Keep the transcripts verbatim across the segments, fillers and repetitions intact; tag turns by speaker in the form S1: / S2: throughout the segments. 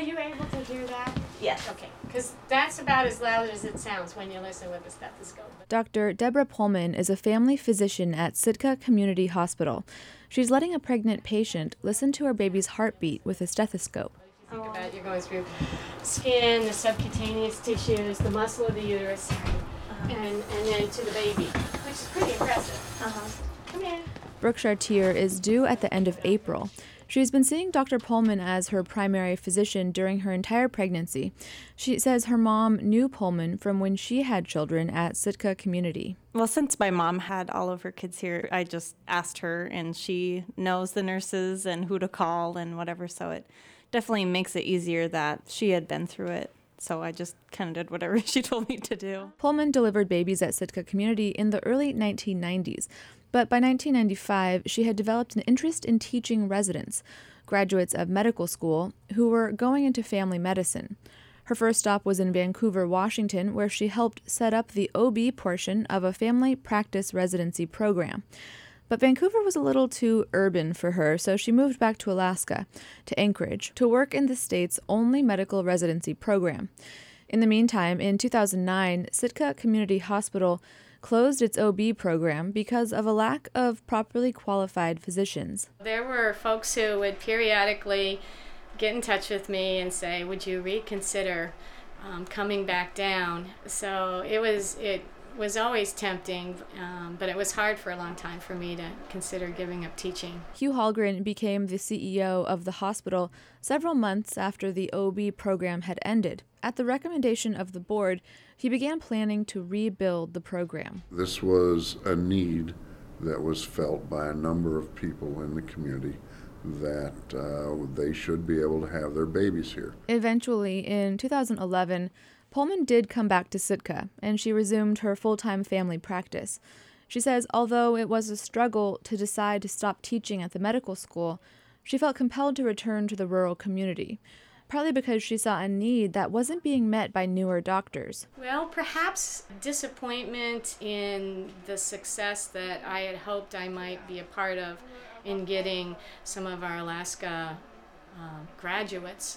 S1: you able to hear that?
S2: Yes.
S1: Okay, because that's about as loud as it sounds when you listen with a stethoscope.
S3: Doctor Deborah Pullman is a family physician at Sitka Community Hospital. She's letting a pregnant patient listen to her baby's heartbeat with a stethoscope.
S1: Think about you're going through skin, the subcutaneous tissues, the muscle of the uterus, uh-huh. and, and then to the baby, which is pretty impressive.
S2: Uh-huh.
S1: Come here.
S3: Brooke Chartier is due at the end of April. She's been seeing Doctor Pullman as her primary physician during her entire pregnancy. She says her mom knew Pullman from when she had children at Sitka Community.
S2: Well, since my mom had all of her kids here, I just asked her, and she knows the nurses and who to call and whatever, so it definitely makes it easier that she had been through it. So I just kind of did whatever she told me to do.
S3: Pullman delivered babies at Sitka Community in the early nineteen nineties. But by nineteen ninety-five, she had developed an interest in teaching residents, graduates of medical school, who were going into family medicine. Her first stop was in Vancouver, Washington, where she helped set up the O B portion of a family practice residency program. But Vancouver was a little too urban for her, so she moved back to Alaska, to Anchorage, to work in the state's only medical residency program. In the meantime, in two thousand nine, Sitka Community Hospital closed its O B program because of a lack of properly qualified physicians.
S1: There were folks who would periodically get in touch with me and say, would you reconsider um, coming back down? So it was it was always tempting, um, but it was hard for a long time for me to consider giving up teaching.
S3: Hugh Hallgren became the C E O of the hospital several months after the O B program had ended. At the recommendation of the board, he began planning to rebuild the program.
S4: This was a need that was felt by a number of people in the community that uh, they should be able to have their babies here.
S3: Eventually, in two thousand eleven, Pullman did come back to Sitka, and she resumed her full-time family practice. She says although it was a struggle to decide to stop teaching at the medical school, she felt compelled to return to the rural community, partly because she saw a need that wasn't being met by newer doctors.
S1: Well, perhaps disappointment in the success that I had hoped I might be a part of in getting some of our Alaska uh, graduates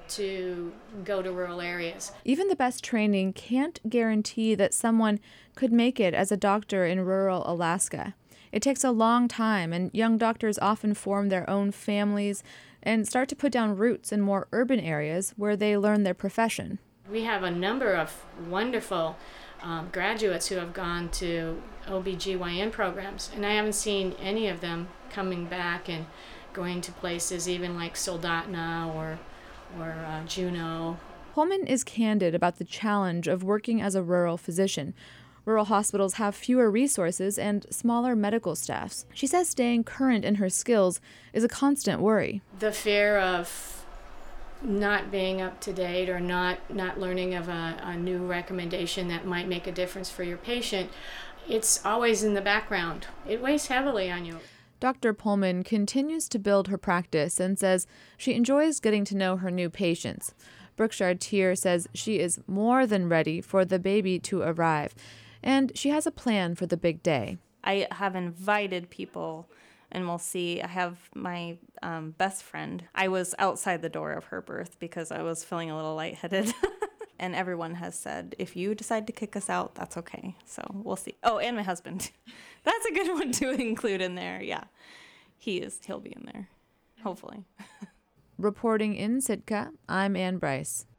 S1: to go to rural areas.
S3: Even the best training can't guarantee that someone could make it as a doctor in rural Alaska. It takes a long time, and young doctors often form their own families and start to put down roots in more urban areas where they learn their profession.
S1: We have a number of wonderful um, graduates who have gone to O B G Y N programs, and I haven't seen any of them coming back and going to places even like Soldotna or or uh, Juneau.
S3: Pullman is candid about the challenge of working as a rural physician. Rural hospitals have fewer resources and smaller medical staffs. She says staying current in her skills is a constant worry.
S1: The fear of not being up to date or not, not learning of a, a new recommendation that might make a difference for your patient, it's always in the background. It weighs heavily on you.
S3: Doctor Pullman continues to build her practice and says she enjoys getting to know her new patients. Brooke Chartier says she is more than ready for the baby to arrive, and she has a plan for the big day.
S2: I have invited people, and we'll see. I have my um, best friend. I was outside the door of her birth because I was feeling a little lightheaded. And everyone has said, if you decide to kick us out, that's okay. So we'll see. Oh, and my husband. That's a good one to include in there. Yeah, he is. He'll be in there, hopefully.
S3: Reporting in Sitka, I'm Ann Bryce.